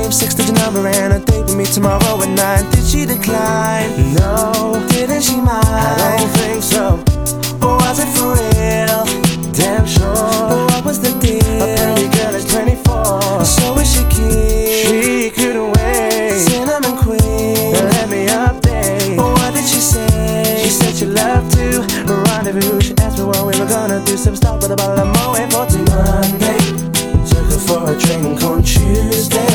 same six-digit number and a date with me tomorrow at 9. Did she decline? No. Didn't she mind? I don't think so. Or was it for real? Damn sure. But what was the deal? A pretty girl is 24. So is she keen? She couldn't wait. Cinnamon queen, let me update. But what did she say? She said she loved to rendezvous. She asked me what we were gonna do. Some stop with a bottle of Moët for Monday. Took her for a drink on Tuesday.